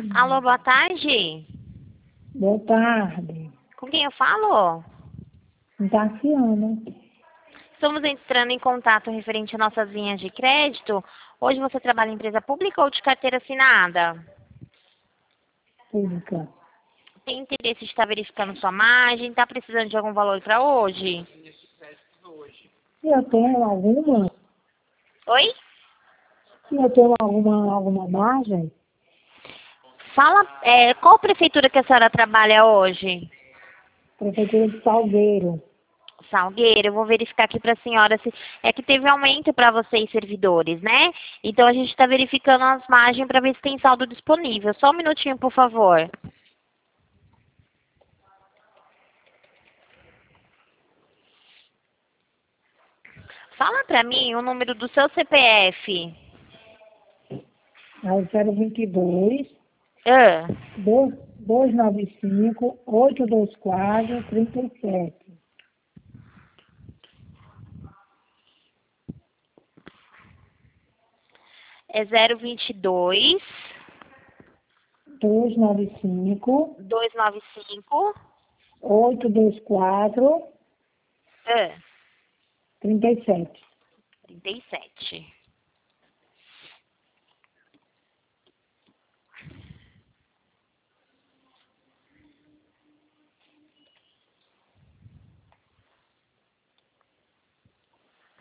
Alô, boa tarde. Boa tarde. Com quem eu falo? Tassiana. Estamos entrando em contato referente a nossas linhas de crédito. Hoje você trabalha em empresa pública ou de carteira assinada? Pública. Tem interesse de estar verificando sua margem? Está precisando de algum valor para hoje? Se eu tenho alguma, Oi? se eu tenho alguma margem, Fala, qual prefeitura que a senhora trabalha hoje? Prefeitura de Salgueiro. Salgueiro, eu vou verificar aqui para a senhora se é que teve aumento para vocês servidores, né? Então a gente está verificando as margens para ver se tem saldo disponível. Só um minutinho, por favor. Fala para mim o número do seu CPF. Aí 022 Ah, 295 824 37. é 022 295 295 824 ah, 37. 37.